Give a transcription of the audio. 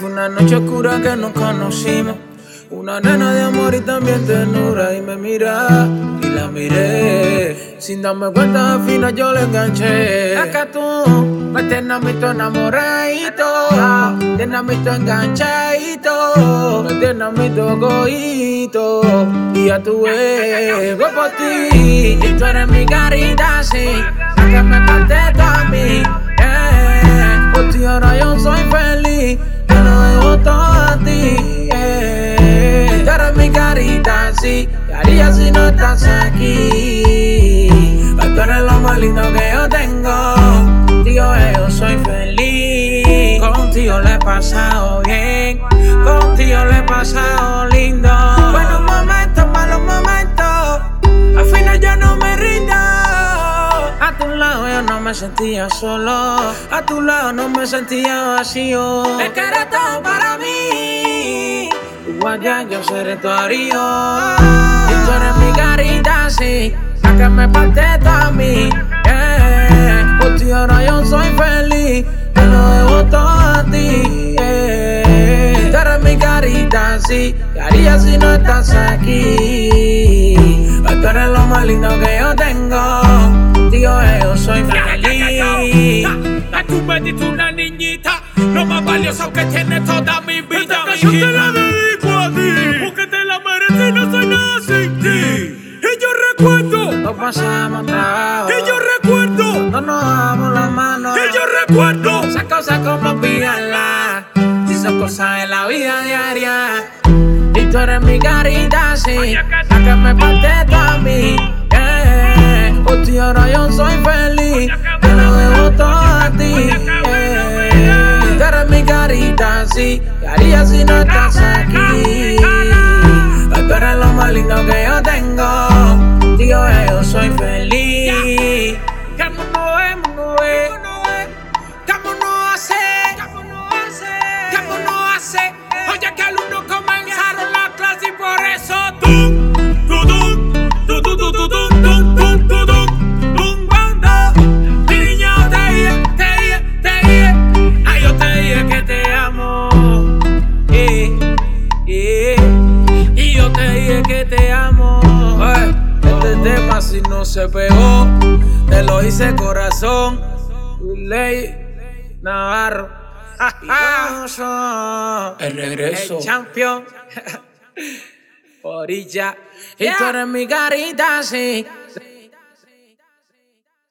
fue una noche oscura que nos conocimos. Una nena de amor y también ternura. Y me mira y la miré. Sin darme cuenta, al final yo le enganché. Es que tú me tienes visto enamoradito, tienes visto enganchadito, me tienes visto cogito. Y ya tú ves, voy por ti. Y tú eres mi carita así, la que me parte todo a mí. Por ti ahora yo soy feliz, te lo dejo todo a ti. Tú eres mi carita así, ¿qué haría si no estás aquí? Tú eres lo más lindo que yo tengo, contigo yo soy feliz. Contigo le he pasado bien, contigo le he pasado lindo. Buenos momentos, malos momentos, al final yo no me rindo. A tu lado yo no me sentía solo, a tu lado no me sentía vacío. Es que eres todo para mí, igual ya yo seré tu arío. Y tú eres mi carita así, la que me parte todo a mí. Por ti ahora yo soy feliz, te lo debo todo a ti. Tú eres mi carita así, ¿qué haría si no estás aquí? Tú eres lo más lindo que yo tengo, contigo yo soy feliz. Tú me diste una niñita, lo más valioso que tiene toda mi vida. Esta canción te la dedico a ti, porque te la mereces y no soy nada sin ti. Y yo recuerdo, nos pasamos trabajo, y yo recuerdo, no nos damos las manos, y yo recuerdo esas cosas como olvidarlas, si son cosas de la vida diaria. Y tú eres mi carita así, la que me parte todo a mí. Por ti ahora yo soy feliz, te lo debo todo a ti. Tú eres mi carita así, ¿qué haría si no estás aquí? Tú eres lo más lindo que yo tengo, contigo yo soy feliz. que el mundo es, que el mundo hace, que el mundo hace. Oye, que alumnos comenzaron la clase y por eso banda. Mi niña, yo te dije, ay, yo te dije que te amo. Y yo te dije que te amo. Este tema si no se pegó, te lo hice corazón. Ley Navarro. El regreso. El champion. Orilla. Y tú eres mi carita así.